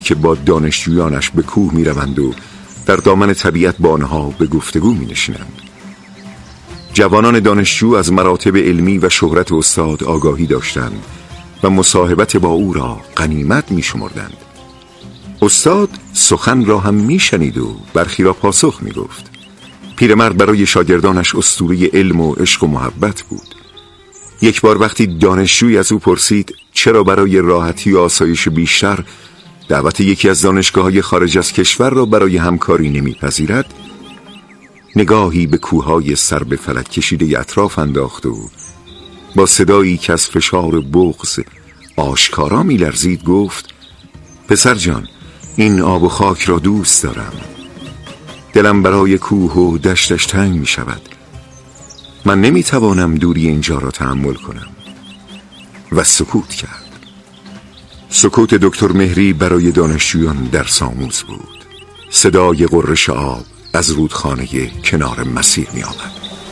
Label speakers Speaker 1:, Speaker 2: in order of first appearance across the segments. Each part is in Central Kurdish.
Speaker 1: که با دانشجویانش به کوه می روند و در دامن طبیعت با آنها به گفتگو می نشینند. جوانان دانشجو از مراتب علمی و شهرت استاد آگاهی داشتند و مصاحبت با او را غنیمت می شمردند. استاد سخن را هم می شنید و برخی را پاسخ می گفت. پیرمرد برای شاگردانش اسطوره علم و عشق و محبت بود. یک بار وقتی دانشجوی از او پرسید چرا برای راحتی و آسایش بیشتر دعوت یکی از دانشگاه‌های خارج از کشور را برای همکاری نمی‌پذیرد، نگاهی به کوههای سر به فلک کشیده اطراف انداخت و با صدایی که از فشار بغض آشکارا می‌لرزید گفت: پسر جان، این آب و خاک را دوست دارم. دلم برای کوه و دشتش تنگ می‌شود. من نمی‌توانم دوری اینجا را تحمل کنم. و سکوت کرد. سکوت دکتر مهری برای دانشجویان درس آموز بود. صدای غرش آب از رودخانه کنار مسیر می آمد.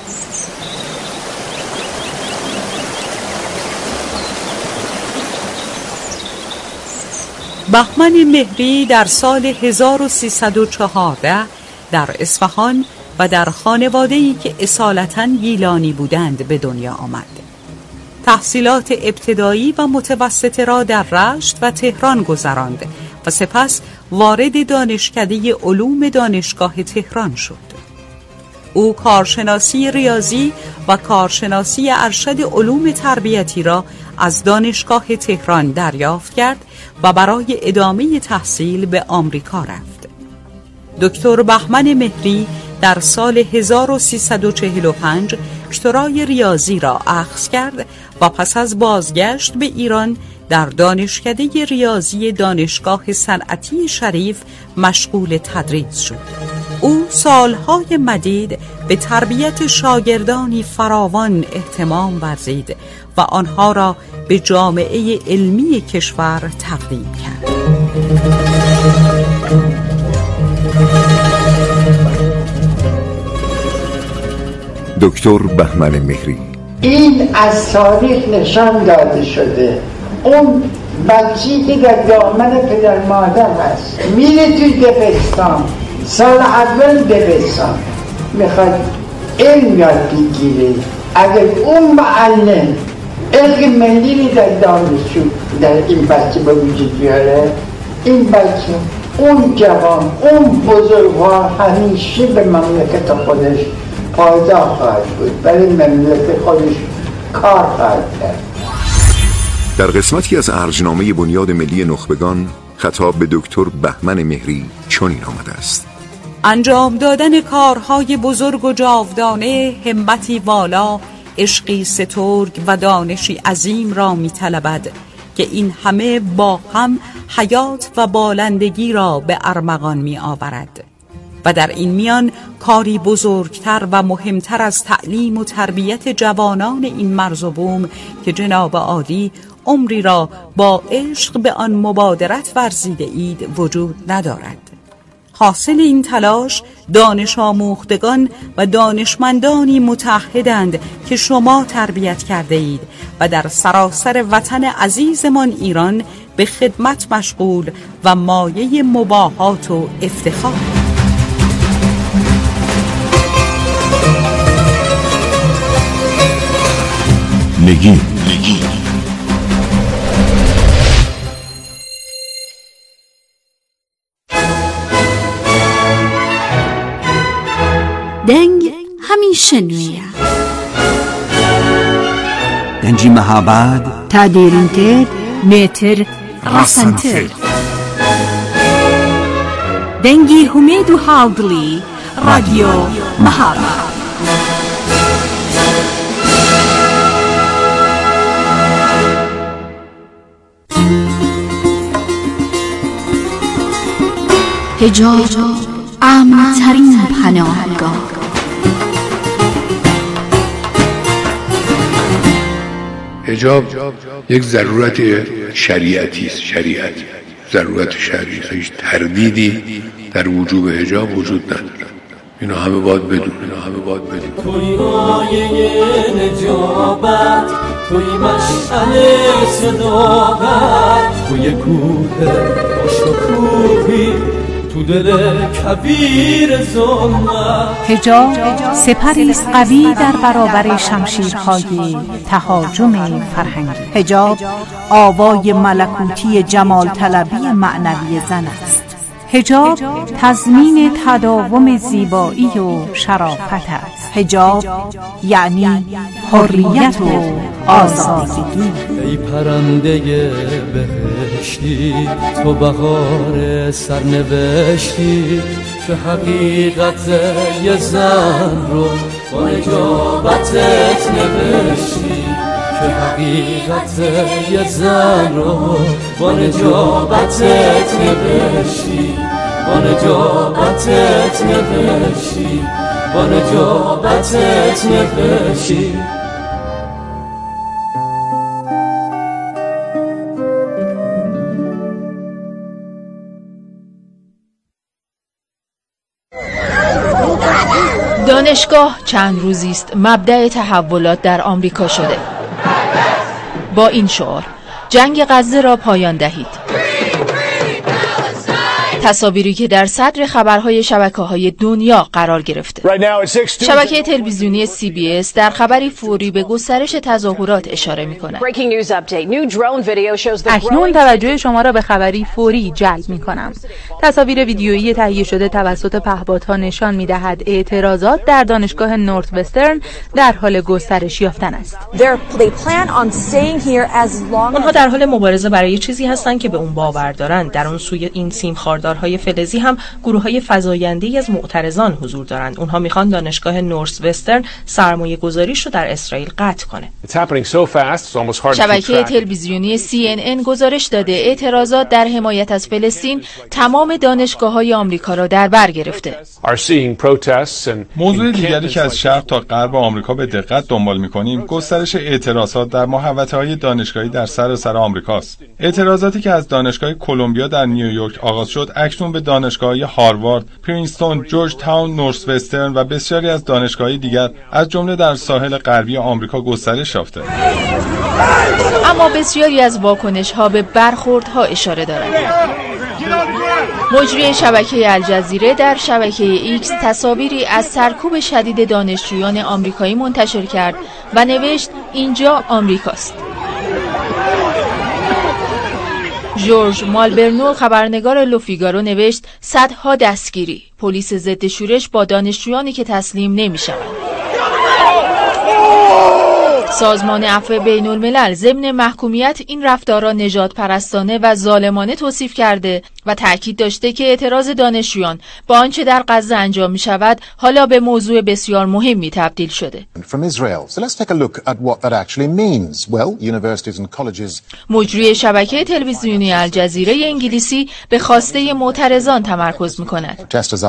Speaker 2: بهمن مهری در سال 1314 در اصفهان و در خانواده‌ای که اصالتاً گیلانی بودند به دنیا آمد. تحصیلات ابتدایی و متوسطه را در رشت و تهران گذراند و سپس وارد دانشکده علوم دانشگاه تهران شد. او کارشناسی ریاضی و کارشناسی ارشد علوم تربیتی را از دانشگاه تهران دریافت کرد و برای ادامه تحصیل به آمریکا رفت. دکتر بهمن مهری در سال 1345 دکترای ریاضی را اخذ کرد و پس از بازگشت به ایران در دانشکده ریاضی دانشگاه صنعتی شریف مشغول تدریس شد. او سالهای مدید به تربیت شاگردانی فراوان اهتمام ورزید و آنها را به جامعه علمی کشور تقدیم کرد.
Speaker 1: دکتر بهمن مهری:
Speaker 3: این از تاریخ نشان داده شده. اون بچه‌ای که در دامن پدر مادر هست میره توی دبستان، سال اول دبستان میخواد علم یاد بگیره، اگر اون معلم علم ملی در دانشجو در این بچه به وجود بیاره، این بچه اون جوان اون بزرگوار همیشه به مملکت خودش پایدار خواهد بود، برای مملکت خودش کار خواهد کرد.
Speaker 1: در قسمتی از ارجنامه بنیاد ملی نخبگان خطاب به دکتر بهمن مهری چنین آمده است:
Speaker 2: انجام دادن کارهای بزرگ و جاودانه همتی والا، عشقی سترگ و دانشی عظیم را می طلبد که این همه با هم حیات و بالندگی را به ارمغان می آورد و در این میان کاری بزرگتر و مهمتر از تعلیم و تربیت جوانان این مرز و بوم که جناب عالی عمری را با عشق به آن مبادرت ورزیده اید وجود ندارد. حاصل این تلاش دانش آموختگان و دانشمندانی متحدند که شما تربیت کرده اید و در سراسر وطن عزیزمان ایران به خدمت مشغول و مایه مباهات و افتخار.
Speaker 1: نگین
Speaker 4: دنگ همیشه نویه
Speaker 5: دنجی محبت
Speaker 4: تادیرینتر نتر رسنتر دنگی همید و حاضلی رادیو محبت. حجاب امن‌ترین پناهگاه.
Speaker 6: حجاب یک ضرورت شریعتی است. شریعت ضرورت شرعی است. هیچ تردیدی در وجوب حجاب وجود نداره. اینو همه باید بدونن.
Speaker 7: توی آیه نجابت، توی مشعل صداقت، توی کوه خوش و تو دل کبیر ظلمت.
Speaker 4: حجاب سپری است قوی در برابر شمشیرهای تهاجم فرهنگی. حجاب آوای ملکوتی جمال طلبی معنوی زن است. حجاب تضمین تداوم زیبایی و شرافت است. حجاب یعنی حریت و آزادگی.
Speaker 7: ای پرنده بهشتی تو بهار سرنوشتی که حقیقت یه زن رو با نجابتت نوشتی، که حقیقت یه زن رو با نجابتت نوشتی، با نجابتت نوشتی، با نجابتت نوشتی.
Speaker 8: دانشگاه چند روزی است مبدأ تحولات در آمریکا شده. با این شعار جنگ غزه را پایان دهید. تصاویری که در صدر خبرهای شبکه‌های دنیا قرار گرفته. شبکه تلویزیونی CBS در خبری فوری به گسترش تظاهرات اشاره می‌کند.
Speaker 9: اکنون توجه شما را به خبری فوری جلب می‌کنم. تصاویر ویدیویی تهیه شده توسط پهپادها نشان می‌دهد اعتراضات در دانشگاه نورت وسترن در حال گسترش یافتن است.
Speaker 10: آنها در حال مبارزه برای چیزی هستند که به اون باور دارند. در اون سوی این سیم خاردارهای فلزی هم گروه‌های فزاینده‌ای از معترضان حضور دارند. اونها میخوان دانشگاه نورت وسترن سرمایه گذاریش رو در اسرائیل قطع کنه.
Speaker 8: شبکه تلویزیونی CNN گزارش داده اعتراضات در حمایت از فلسطین تمام دانشگاه‌های آمریکا را در بر گرفته.
Speaker 11: موضوع دیگری که از شرق تا غرب آمریکا به دقت دنبال می‌کنیم گسترش اعتراضات در محوطه‌های دانشگاهی در سراسر آمریکاست. اعتراضاتی که از دانشگاه کلمبیا در نیویورک آغاز شد اکنون به دانشگاه‌های هاروارد، پرینستون، جورج تاون، نورت وسترن و بسیاری از دانشگاه‌های دیگر از جمله در ساحل غربی آمریکا گسترش یافته.
Speaker 8: اما بسیاری از واکنش‌ها به برخوردها اشاره دارند. مجری شبکه الجزیره در شبکه ایکس تصاویری از سرکوب شدید دانشجویان آمریکایی منتشر کرد و نوشت اینجا آمریکاست. جورج مالبرنو خبرنگار لوفیگارو نوشت صدها دستگیری، پلیس ضد شورش با دانشجویانی که تسلیم نمی‌شوند. سازمان عفو بین الملل ضمن محکومیت این رفتار را نژاد پرستانه و ظالمانه توصیف کرده و تأکید داشته که اعتراض دانشجویان با آنچه در غزه انجام می شود حالا به موضوع بسیار مهمی تبدیل شده. مجری شبکه تلویزیونی الجزیره انگلیسی به خواسته معترضان تمرکز می کند.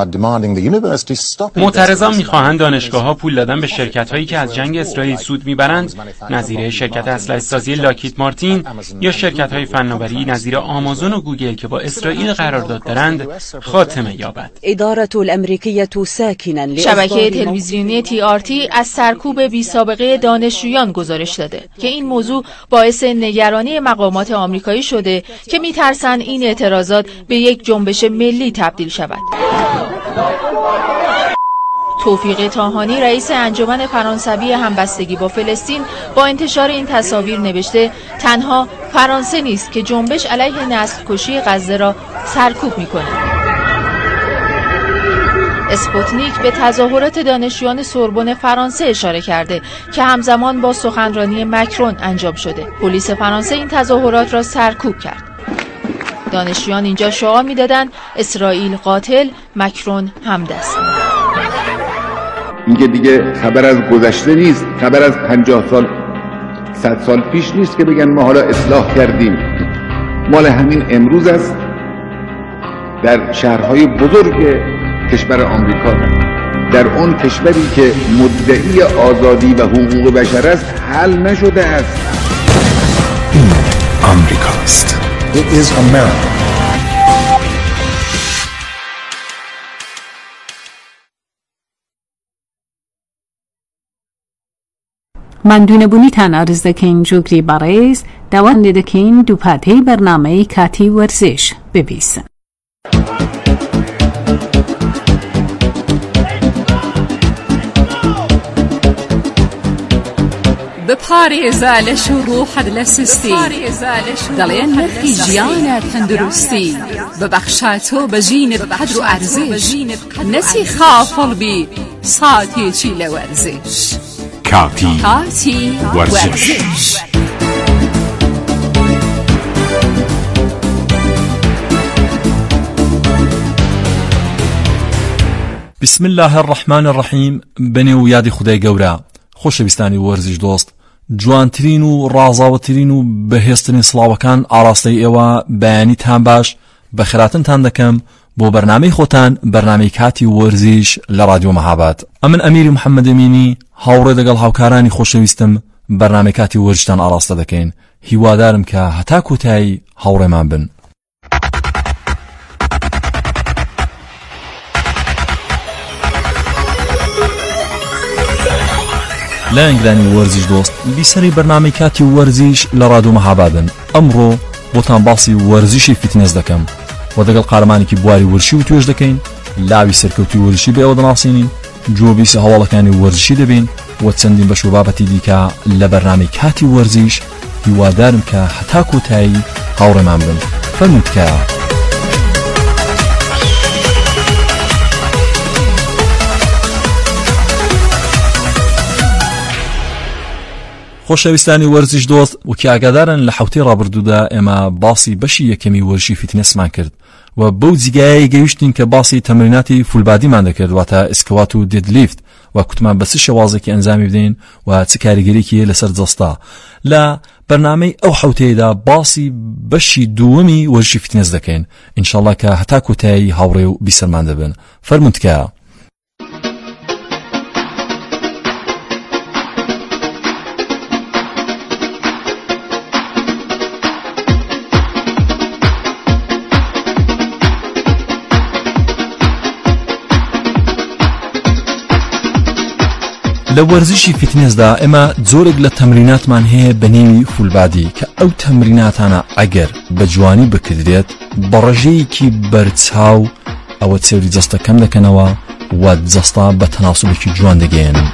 Speaker 12: معترضان می خواهند دانشگاه‌ها پول دادن به شرکت‌هایی که از جنگ اسرائیل سود می‌برند، نظیر شرکت اسلحه‌سازی لاکهید مارتین یا شرکت‌های فناوری نظیر آمازون و گوگل که با اسرائیل قرارداد دارند خاتمه یابد.
Speaker 13: اداره الامریکیه ساکنا
Speaker 8: شبکه تلویزیونی TRT از سرکوب بی‌سابقه دانشجویان گزارش داده که این موضوع باعث نگرانی مقامات آمریکایی شده که می‌ترسند این اعتراضات به یک جنبش ملی تبدیل شود. توفیق طاهانی رئیس انجمن فرانسوی همبستگی با فلسطین با انتشار این تصاویر نوشته تنها فرانسه نیست که جنبش علیه نسل‌کشی غزه را سرکوب می‌کند. اسپوتنیک به تظاهرات دانشجویان سوربن فرانسه اشاره کرده که همزمان با سخنرانی مکرون انجام شده. پلیس فرانسه این تظاهرات را سرکوب کرد. دانشجویان اینجا شعار می‌دادند اسرائیل قاتل، مکرون همدست.
Speaker 14: این که دیگه خبر از گذشته نیست، خبر از 50 سال 100 سال پیش نیست که بگن ما حالا اصلاح کردیم. مال همین امروز است. در شهرهای بزرگ کشور آمریکا، در اون کشوری که مدعی آزادی و حقوق بشر است، حل نشده است.
Speaker 1: این آمریکاست. It is America.
Speaker 4: مندونه بونی تن عرض دکین جوگری باریز دوان دکین دو پاتی برنامه کاتی ورزش ببیسن.
Speaker 2: بپارێزە لە شوڕوحەت لە سستی دەڵێن نرخی ژیانە تەندروستی ببەخشاتۆ بەژینت قەدر و ئەرزش نەچی خافڵبی ساتێکی لە وەرزش
Speaker 15: کاتی وەرزش.
Speaker 16: بسم الله الرحمن الرحیم. بنێو یادی خودای گەورە. خۆشەویستانی وەرزش دۆست، جوانترین و ڕازاوەترین و بەهێزترین سڵاوەکان ئاڕاستەی ئێوە بەیانیتان باش بەخێراتنتان دەکەم بۆ بەرنامەی خۆتان، بەرنامەی کاتی وەرزش لە رادیۆ مەهاباد. ئەمن ئەمیری محەممەد ئەمینی هاوڕێ دەگەڵ هاوکارانی خۆشەویستم بەرنامەی کاتی وەرزشتان ئاڕاستە دەکەین. هیوادارم کە هەتا کۆتایی هاوڕێمان بن. لا ئەنگرانی وەرزش دۆست، بیسەری بەرنامەی کاتی وەرزش لە رادیۆ مەهابادن. ئەمڕۆ بۆتان باسی وەرزشی فیتنس دەکەم و دەگەڵ قارەمانێکی بواری وەرزشی و توێژ دەکەین، لاوی سەرکەوتی وەرزشی بە ئێوە دەناسێنین، جۆبیسی هەواڵەکانی وەرزشی دەبین و چەندین بەش و بابەتی دیکە لە بەرنامەی کاتی وەرزش. هیوادارم کە هەتا کۆتایی هاوڕێمان بن. فەرمووتکە. خۆشەویستانی وەرزش دۆست، وەکی ئاگادارن لە حوتەی ڕابردوودا ئێمە باسی بەشی یەکەمی وەرزشی فیتنسمان کرد و بەو جگایە گەیشتین کە باسی تەمریناتی فولبادیمان دەکرد، واتە ئسکوات و دێدلیفت، و کوتمان بە چ شێوازێکی ئەنجامی بدەین و چ کاریگەریەکی لەسەر جەستا. لە بەرنامەی ئەو حوتەیەدا باسی بەشی دووەمی وەرزشی فیتنس دەکەین. ئینشاڵڵا کە هەتا کۆتایی هاوڕێ و بیسەرمان دەبن. فەرمووتکە. لە وەرزشی فیتنسدا ئێمە جۆرێک لە تەمریناتمان هەیە بە نێوی فولبادی کە ئەو تەمریناتانە ئەگەر بە جوانی بکردرێت بە ڕێژەیەکی بەرچاو ئەوە چێوری جەستە کەم دەکەنەوە و جەستا بە تەناسوبێکی جوان دەگەێنن.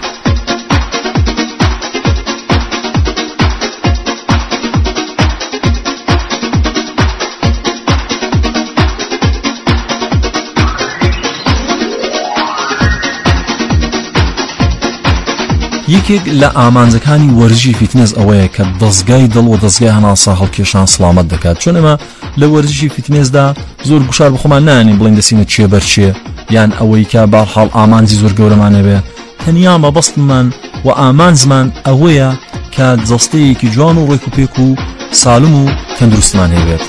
Speaker 16: یەکێک لە ئامانجەکانی وەرزشی فیتنس ئەوەیە کە دەستگای دڵ و دەستگای هەناسا هەڵکێشان سڵامەت دەکات. چۆن ئەمە لە وەرزشی فیتنسدا زۆر گوشار بخۆمان نانی بڵین دەسینە چێ بەرچێ یان ئەوەی کە بەرحاڵ ئامانجی زۆر گەورەمانە بێ. تەنیا مەبەستمان و ئامانجمان ئەوەیە کە جەستەیەکی جوان و ڕێک و پێک و سالم و تەندروستمان هەبێت.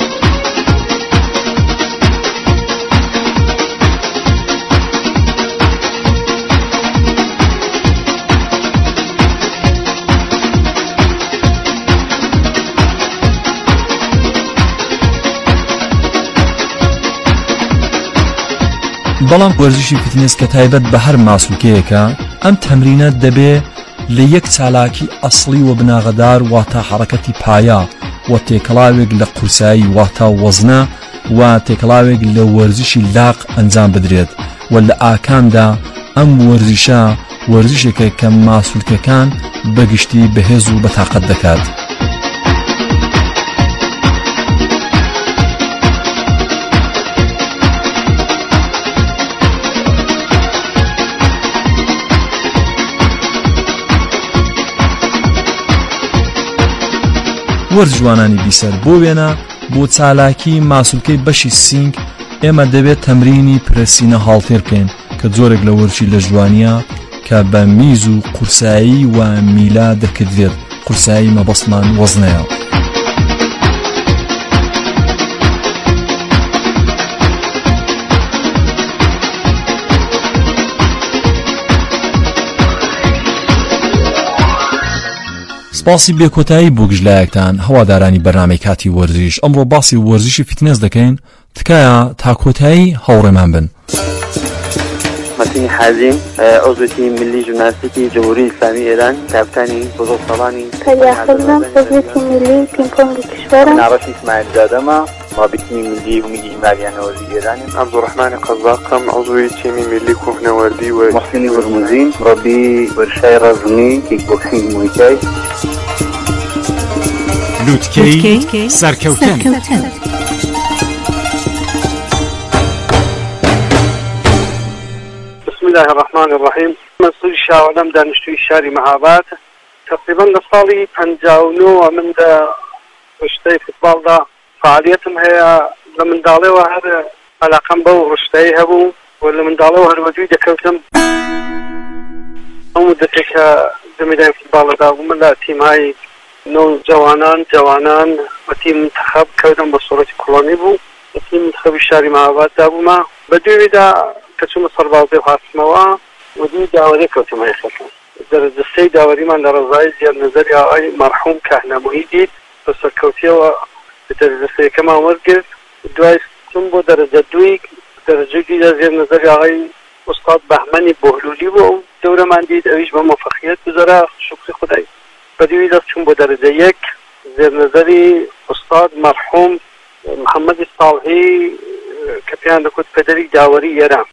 Speaker 16: بەڵام وەرزشی فیتنس کە تایبەت بە هەر ماسوولکەیەکە ئەم تەمرینە دەبێ لە یەک چالاکی ئەسڵی و بناغەدار واتە حرەکەتی پایە و تێکەڵاوێک لە قورسایی واتە وەزنە و تێکەڵاوێک لە وەرزشی لاق ئەنجام بدرێت و لە ئاکامدا ئەم وەرزشە وەرزشێکە کە ماسوولکەکان بەگشتی بەهێز و بەتاقەت دەکات. وەرزجوانانی بیسەر بۆ وێنە بۆ چالاکی ماسوولکەی بەشی سینگ ئێمە دەبێت تەمرینی پرەسینە هاڵتێر بکەین کە جۆرێک لە وەرزشی لە ژوانیە کە بە میز و قورسایی و میلا دەکردێت. قورسایی مەبەستمان وەزنەیە. باسی بێکۆتایی بۆ گژلایەکتان هەوادارانی بەرنامەی کاتی وەرزش. ئەمڕۆ باسی وەرزشی فیتنس دەکەین، تکایە تا کۆتایی هاوڕێمان بن.
Speaker 17: مەتینی حازیم، عضوێتی ملی ژیمناستیکی جمهوری ئیسلامی ئێران، کاپتانی بزرگسەڵانی
Speaker 18: پەریاخرم، عضوێتی ملی پینگ پۆنگی کشوەرم.
Speaker 17: ناڕەش ئیسماعیل زادەمە، رابطني ملي وملي إماري أنا وردي إيراني. عبد الرحمن قزاقم عضوي تيمي ملي كوهنا وردي
Speaker 18: محسن برموزين ربي برشاي رزمي كيك بوكسينج مويتاي.
Speaker 15: لوتکەی سەرکەوتن.
Speaker 19: بسم الله الرحمن الرحيم. مسؤول شاولم دانشتوی شاری مهاباد تقریبا لساڵی 59 من دا رشتەی فوتبال دا فعالیتم هەیە لە منداڵیەوە هەر عەلاقەم بەو رشتەی هەبوو و لە منداڵیەوە هەروەدوی دەکەوتم ئەو مدەتێکە لە مەیدانی فوتباڵەدا بووم لە تیمهای نۆ جوانان و تیم منتخب کەوتم بە سوورەتی کۆڵۆنی بوو بە تیم منتخەبی شاری مەهاباددا بوومە بە دوێدا کە چوومە سەربازی و هاتمەوە و دوی داوەری کەوتم هەیەخەکەم دەرەجە سەی داوەریمان لە ڕەزای زیادنەزەری ئاغای مەرحوم کاهنەموهی دیت بە سەرکەوتیەوە دەرەجە سەیەکەمان وەرگرت دوای چوون بۆ دەرەجە دوی دەرەجەی زیادنەزەری ئاغای ئوستاد بەهمەنی بۆهلولی بوو دەورەمان دیت ئەویش بە مۆفەقیەت گوزەرا شکری خودای بەدوی دەست چوون بۆ دەرەجە یەک زیادنەزەری ئوستاد مەرحوم محەممەدی ساڵحی کە پێیان دەکوت پەدەری داوەری ئێران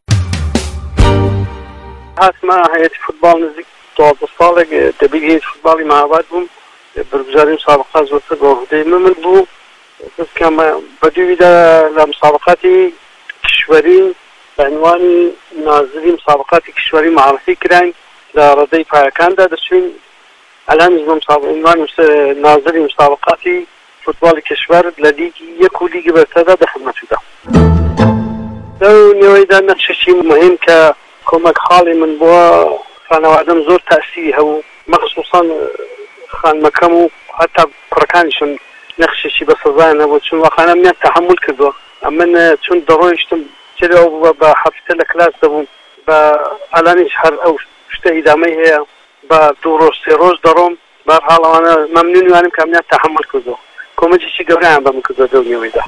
Speaker 19: هاتمە هەیەتی فوتبال نزیک 12 ساڵێک دەبی هەیەتی فوتباڵی مەهاباد بووم بەرگوزاری مسابقە زۆرتر بە عوهدەی من بوو بەدویدا لە مسابقاتی کشوەری بەعنوانی نازری مسابقاتی کشوەری معرفی کراین لە ڕێدەی پایەکاندا دەچوین الان عنوان نازری مسابقاتی فوتبال کشور لە لیگی یەک و لیگی بەرتەردا دەخدمەتدا لەو نێوەیدا نەخشێکی مهم کە کۆمەک حاڵی من بووە خانەوادەم زۆر تاسیری هەبوو مەخصوصان خانمەکەم و هەتا کوڕەکانیشم نەخشێکی بە سەزایان هەبوو چون واخانە منیان تەحمل کردووە من چون دەڕۆیشتم چرا بە هەفتە لە کلاس دەبووم بە ئالانیش هەر ئەو شتە ئیدامەی هەیە بە دوو ڕۆژ سێ ڕۆژ دەڕۆم بەرحاڵ ئەوانە مەمنون وانم کە منیان تەحمل کردووە کۆمەکێکی گەورەیان بەم کردووە دەو نێوەیدا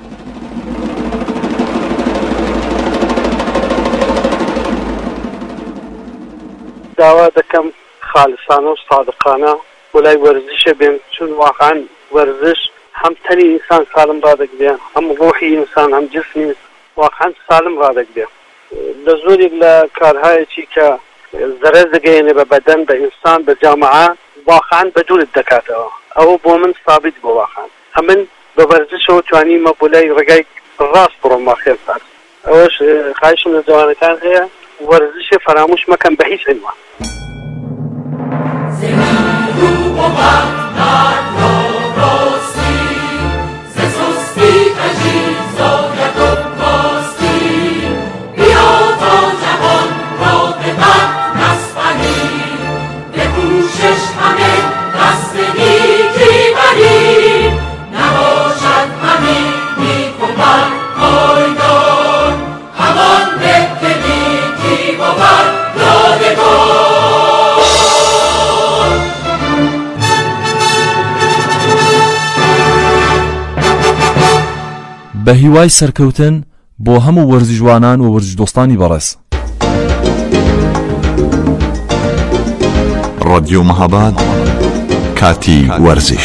Speaker 19: داوا دەکەم خالصانە و صادقانە وەلای وەرزشە بێن چون واقعا وەرزش هەم تەنی ئینسان سالم ڕادەگرێ هەم ڕۆحی ئینسان هەم جسمی واقعا سالم ڕادەگرێ لە زۆرێک لە کارهایەکی کە زەرەر دەگەیەنێ بە بەدەن بە ئینسان بە جامعە واقعا بەدوورت دەکاتەوە ئەوە بۆ من ثابت بۆ واقعا ئەمن بە وەرزشەوە توانیمە بۆ لای ڕێگای ڕاست بڕۆم با خێرسات ئەوەش خواهشم لە جوانەکان هەیە وەرزشێ فراموش مەکەن بە هیچ عنوان
Speaker 16: بە هیوای سەرکەوتن بۆ هەموو وەرزیجوانان و وەرزدۆستانی بەڕێز.
Speaker 15: رادیۆ مەهاباد کاتی وەرزش.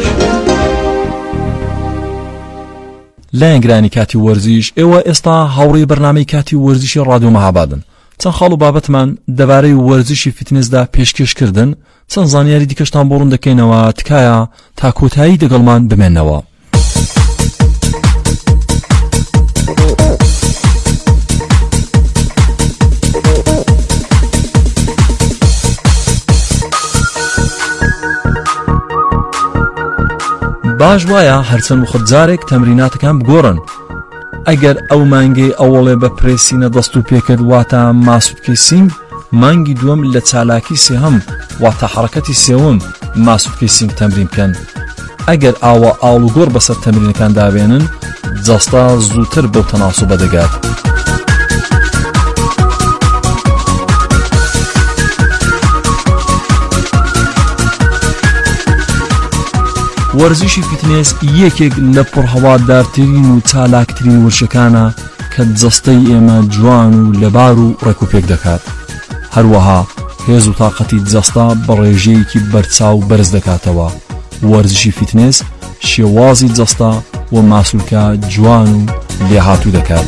Speaker 16: لایەنگرانی کاتی وەرزش ئێوە ئێستا هاوڕێی بەرنامەی کاتی وەرزشی رادیۆ مەهابادن. چەند خاڵ و بابەتمان دەبارەی وەرزشی فیتنسدا پێشکەشکردن چەند زانیاری دیکەشتان بۆ ڕوون دەکەینەوە تکایە تا کۆتایی دەگەڵمان بمێنەوە. باش وایە هەرچەند وخت جارێک تەمریناتەکان بگۆڕن ئەگەر ئەو مانگەی ئەوڵێ بە پرێسینە دەست و پێکرد واتە ماسوودکەی سینگ مانگی دووەم لە چالاکی سێهەم واتە حرەکەتی سێوم ماسوودکەی سینگ تەمرین بکەن ئەگەر ئاوە ئاڵ و گۆڕ بەسەر تەمرینەکان دابێنن جەستا زووتر بەو تەناسوبە دەگات. وەرزشی فیتنس یەکێک لە پڕهەوادارترین و چالاکترین وشەکانە کە جەستەی ئێمە جوان و لەبار و ڕێکوپێک دەکات. هەروەها هێز و تاقەتی جەستا بە ڕێژەیەکی بەرچاو بەرز دەکاتەوە. وەرزشی فیتنس شێوازی جەستا و ماسوولکە جوان و لێهاتوو دەکات.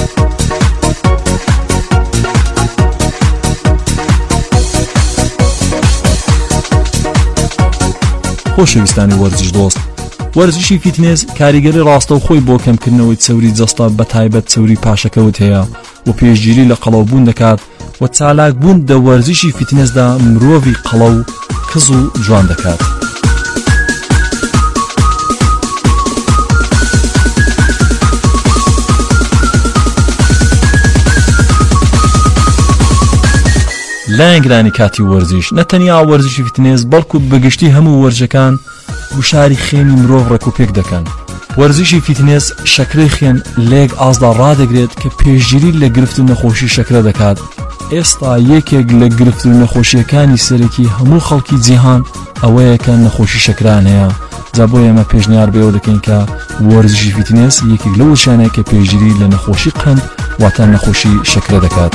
Speaker 16: خۆشەویستانی وەرزش دۆست، وەرزشی فیتنس کاریگەری ڕاستە و خۆی بۆ کەمکردنەوەی چەوری جەستە بە تایبەت چەوری پاشەکەوت هەیە و پێشگیری لە قەڵەوبوون دەکات و چالاکبوون دە وەرزشی فیتنسدا مرۆڤی قەڵە و کز و جوان دەکات. لایەنگرانی کاتی وەرزش نەتەنیا وەرزشی فیتنس بەڵکو بەگشتی هەموو وەرزەکان وشاری خێنی مرۆڤ ڕێکوپێک دەکەن. وەرزشی فیتنس شەکرەی خوێن لێک ئازدا ڕادەگرێت کە پێشگیری لە گرفت و نەخۆشی شەکرە دەکات. ئێستا یەکێک لە گرفت و نەخۆشیەکانی سەرەکی هەموو خەڵکی جیهان ئەوەیە کە نەخۆشی شەکران هەیە. جا بۆ ئێمە پێشنیار بێەوە دەکەین کە وەرزشی فیتنس یەکێک لەو وشانەیە کە پێشگیری لە نەخۆشی قەند واتە نەخۆشی شەکرە دەکات.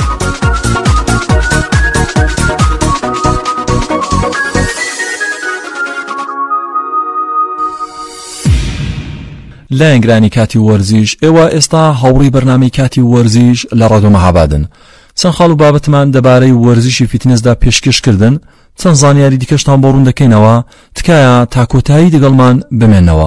Speaker 16: لایەنگرانی کاتی وەرزش، ئێوە ئێستا هەوڕی بەرنامەی کاتی وەرزش لە ڕادیۆ مەهابادن. چەند خاڵ و بابەتمان دەبارەی وەرزشی فیتنسدا پێشکەشکردن، چەند زانیاری دیکەشتان بۆ ڕوون دەکەینەوە، تکایە تا کۆتایی دەگەڵمان بمێنەوە.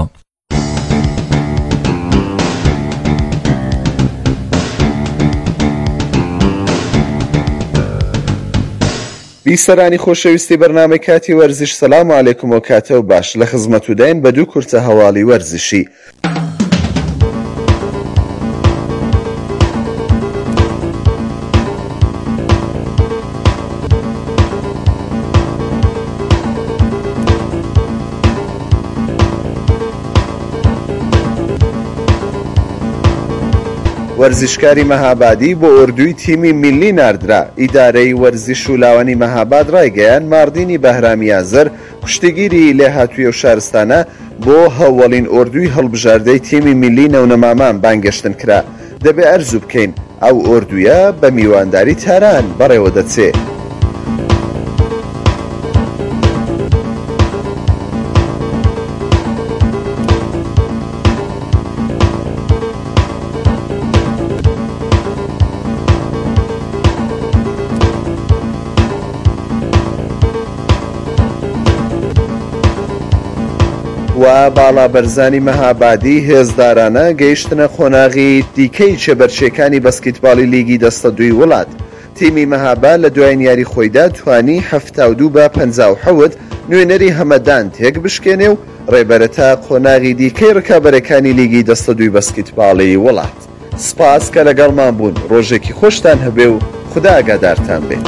Speaker 20: بیسەرانی خۆشەویستی بەرنامەی کاتی وەرزش، سەلام عەلەیکوم و کاتە و باش لە خزمەت و داین بە دوو کورتە هەواڵی وەرزشی. وەرزشکاری مەهابادی بۆ ئوردوی تیمی میلی ناردرا. ئیدارەی وەرزش و لاوانی مەهاباد ڕایگەیان ماردینی بەهرامی ئازەر کوشتگیری لێهاتوویە و شارستانە بۆ هەوڵین ئوردوی هەڵبژاردەی تیمی میلی نەونەمامان بانگەشتن کرا. دەبێ ئەرزوو بکەین ئەو ئوردویە بە میوانداری تاران بەڕێوە دەچێت. و باڵا بەرزانی مەهابادی هێزدارانە گەیشتنە خۆناغی دیکەی چێبەرچێکانی بەسکیتباڵی لیگی دەستە دوی وڵات. تیمی مەهابا لە دوای یاری خۆیدا توانی 72 بە 57 نوێنەری هەمەدان تێک بشکێنێ و ڕێبەرە تا خۆناغی دیکەی ڕکابەرەکانی لیگی دەستە دوی بەسکیتباڵی وڵات. سپاس کە لەگەڵمان بوون. ڕۆژێکی خۆشتان هەبێ و خوددا ئاگادارتان بێت.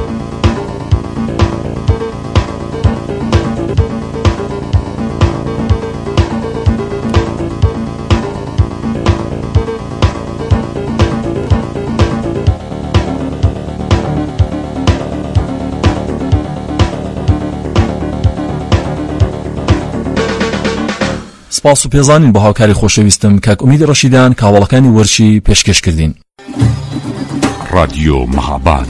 Speaker 16: سپاس و پێزانین بە هاوکاری خۆشەویستم کاک ئومید ڕەشیدان کاوەڵەکانی وەرچی پێشکەش کردین.
Speaker 15: رادیۆ مەهاباد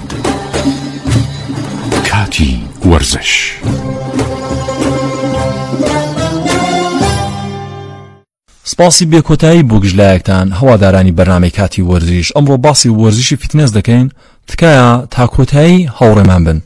Speaker 15: کاتی وەرزش.
Speaker 16: سپاسی بێکۆتایی بۆ گژلایەکتان هەوادارانی بەرنامەی کاتی وەرزش. ئەمڕۆ باسی وەرزشی فیتنس دەکەین، تکایە تا کۆتایی هاوڕێمان بن.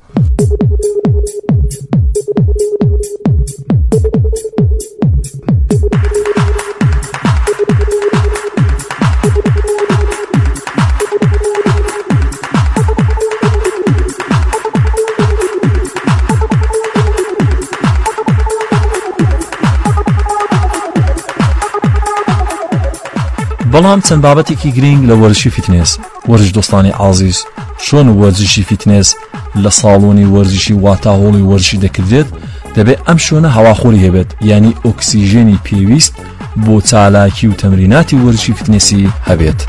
Speaker 16: بەڵام چەند بابەتێکی گرنگ لە وەرزشی فیتنس. وەرزش دۆستانی عازیز، چۆن وەرزشی فیتنس لە ساڵۆنی وەرزشی واتە هۆڵی وەرزشی دەکردێت، دەبێت ئەم شوێنە هەواخۆری هەبێت، یعنی ئۆکسیژێنی پێویست بۆ چالاکی و تەمریناتی وەرزشی فیتنسی هەبێت.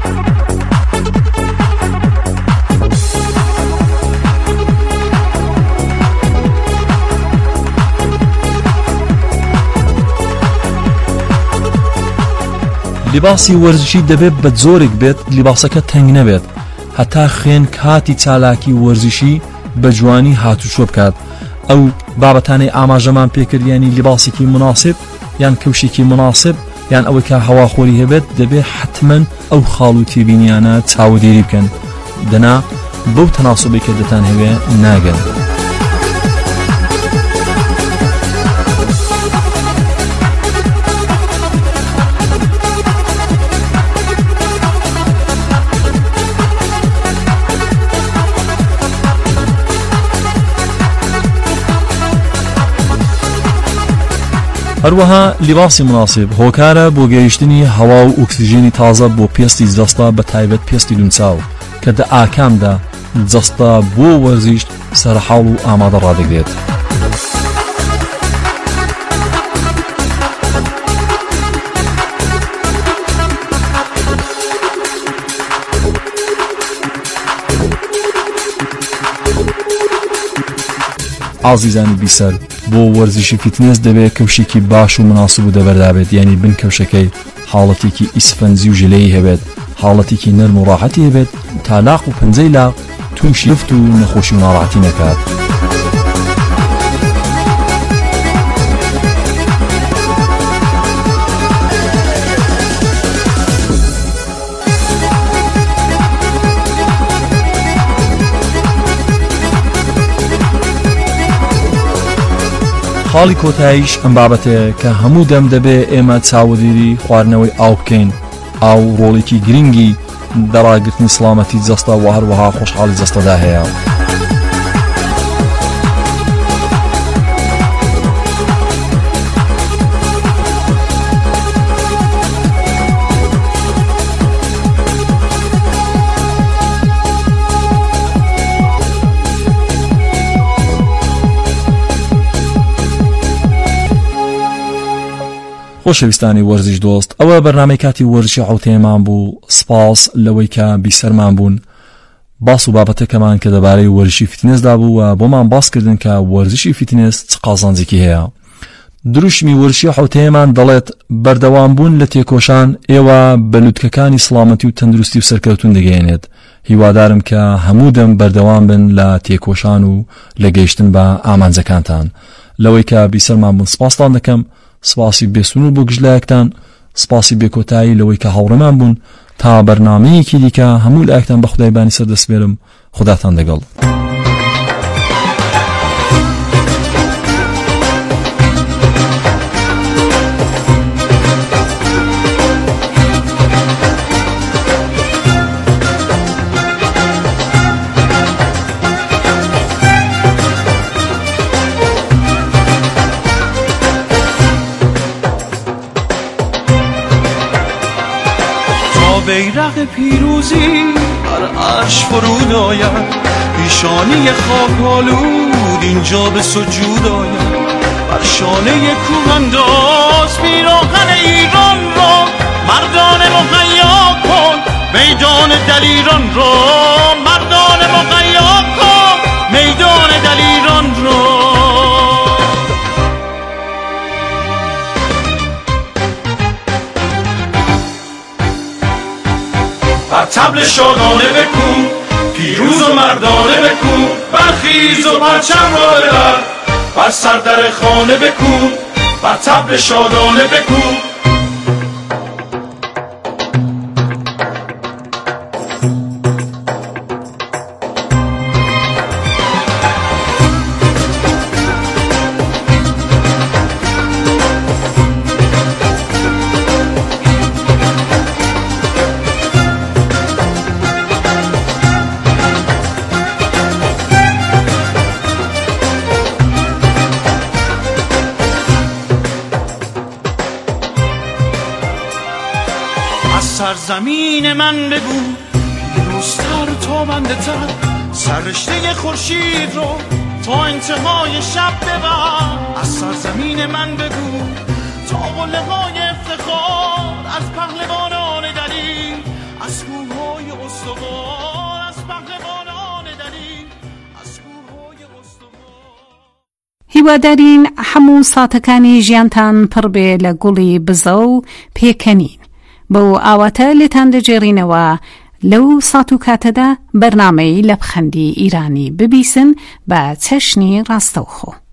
Speaker 16: لیباسی وەرزشی دەبێت بە جۆرێک بێت لیباسەکە تەنگ نەبێت، هەتا خوێن کاتی چالاکی وەرزشی بە جوانی هاتوچۆ بکات. ئەو بابەتانەی ئاماژەمان پێکردیانی لیباسێکی مناسب یان کەوشێکی مناسب یان ئەوەی کە هەواخۆری هەبێت دەبێت حتمەن ئەو خاڵ و تێبینیانە چاودێری بکەن دەنا بەو تەناسوبی کە دەتان هەوێ ناگەن. هەروەها لیباسی مناسب هۆکارە بۆ گەیشتنی هەوا و ئۆکسیژنی تازە بۆ پێستی جەستە بە تایبەت پێستی دونچاو کە دە ئاکامدا جەستە بۆ وەرزش سەرحاڵ و ئامادە ڕادەگرێت. ئازیزانی بیسەر بۆ وەرزشی فیتنس دەبێت کەوشێکی باش و مناسب و دەبەردابێت یعنی بن کەوشەکەی حاڵەتێکی ئیسفەنزی و ژلەیی هەبێت حاڵەتێکی نەرم و ڕاحەتی هەبێت تا لاق و پەنجەی لاق تووشی لفت و نەخۆشی و ناڕاحەتی نەکات. خاڵی کۆتاییش ئەم بابەتەیە کە هەموو دەم دەبێ ئێمە چاودێری خواردنەوەی ئاو بکەین. ئاو ڕۆڵێکی گرنگی دەڕاگرتنی سڵامەتی جەستە و هەروەها خۆشحاڵی جەستەدا هەیە. خۆشەویستانی وەرزش دۆست، ئەوە بەرنامەی کاتی وەرزشی حوتێمان بوو. سپاس لەوەی کە بیسەرمان بوون. باس و بابەتەکەمان کە دەبارەی وەرزشی فیتنسدا بوو و بۆمان باسکردن کە وەرزشی فیتنس چ قازانجێکی هەیە. دروشمی وەرزشی حوتێمان دەڵێت بەردەوام بوون لە تێکۆشان ئێوە بەلووتکەکانی سڵامەتی و تەندروستی و سەرکەوتون دەگەێنێت. هیوادارم کە هەموو دەم بەردەوام بن لە تێکۆشان و لە گەیشتن بە ئامانجەکانتان. لەوەی کە بیسەرمان بوون سپاستان دەکەم. سپاسی بێسون بۆ گژلایەکتان، سپاسی بێکۆتایی لەوەی کە هاوڕێمان بوون. تا بەرنامەیەکی دیکە هەموو لایەکتان بە خودایبانی سەردەسپێرم. خوداتان لەگەڵ.
Speaker 7: بیرق پیروزی بر عرش فرود آید، پیشانی خاک آلود اینجا به سجود آید. بر شانه کوه‌انداز پیراهن ایران را مردان مهیا کن، میدان دلیران را مردان مهیا کن، میدان دلیران را. بر طبل شادانه بکن، پیروز و مردانه بکن، برخیز و پرچم را ببر، بر سر در خانه بکن، بر طبل شادانه بکن. سرزمین من بگو پیروزتر تابنده تر، سررشته خورشید رو تا انتهای شب ببر. از سرزمین من بگو تا قله های افتخار، از پهلوانان دلیر، از کوههای استوار، از پهلوانان دلیر، از کوههای استوار.
Speaker 4: هیوادارین هەموو ساتەکانی ژیانتان پڕ بێ لە گوڵی بزە و پێکەنین. بەو ئاواتە لێتان دەجێڕینەوە لەو سات و کاتەدا بەرنامەی لە بخەندی ئیرانی ببیسن بە چەشنی ڕاستەوخۆ.